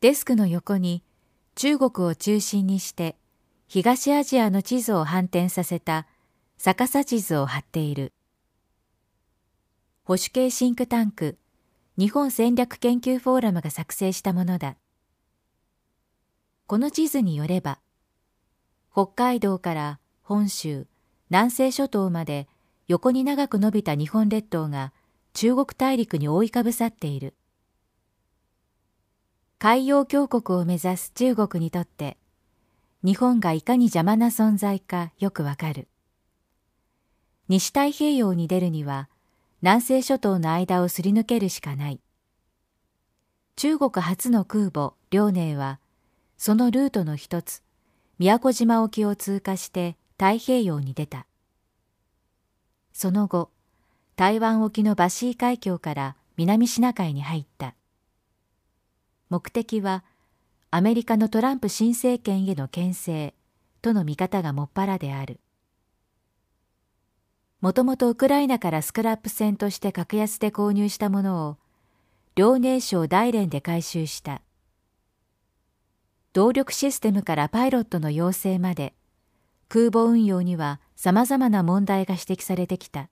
デスクの横に中国を中心にして東アジアの地図を反転させた逆さ地図を貼っている。保守系シンクタンク日本戦略研究フォーラムが作成したものだ。この地図によれば、北海道から本州、南西諸島まで横に長く伸びた日本列島が中国大陸に覆いかぶさっている。海洋強国を目指す中国にとって、日本がいかに邪魔な存在かよくわかる。西太平洋に出るには、南西諸島の間をすり抜けるしかない。中国初の空母、遼寧は、そのルートの一つ、宮古島沖を通過して太平洋に出た。その後、台湾沖のバシー海峡から南シナ海に入った。目的は、アメリカのトランプ新政権への牽制との見方がもっぱらである。もともとウクライナからスクラップ船として格安で購入したものを、遼寧省大連で回収した。動力システムからパイロットの養成まで、空母運用には様々な問題が指摘されてきた。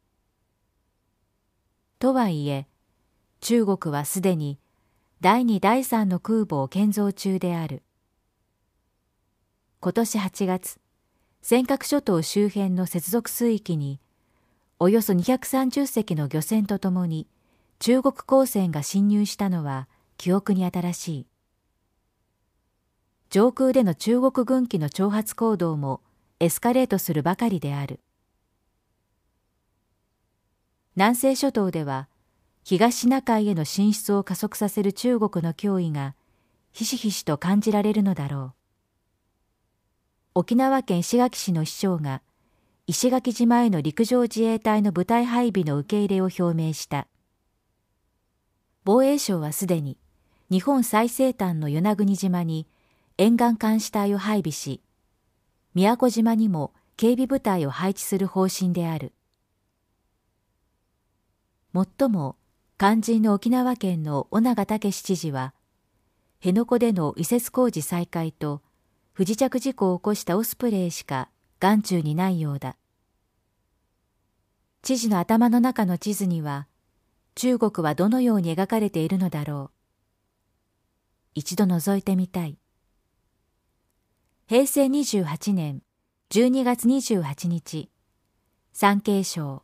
とはいえ、中国はすでに第2、第3の空母を建造中である。今年8月、尖閣諸島周辺の接続水域に、およそ230隻の漁船とともに中国公船が侵入したのは記憶に新しい。上空での中国軍機の挑発行動もエスカレートするばかりである。南西諸島では東シナ海への進出を加速させる中国の脅威がひしひしと感じられるのだろう。沖縄県石垣市の市長が石垣島への陸上自衛隊の部隊配備の受け入れを表明した。防衛省はすでに日本最西端の与那国島に沿岸監視隊を配備し、宮古島にも警備部隊を配置する方針である。もっとも肝心の沖縄県の尾長武知事は、辺野古での移設工事再開と不時着事故を起こしたオスプレイしか眼中にないようだ。知事の頭の中の地図には、中国はどのように描かれているのだろう。一度覗いてみたい。平成28年12月28日、産経省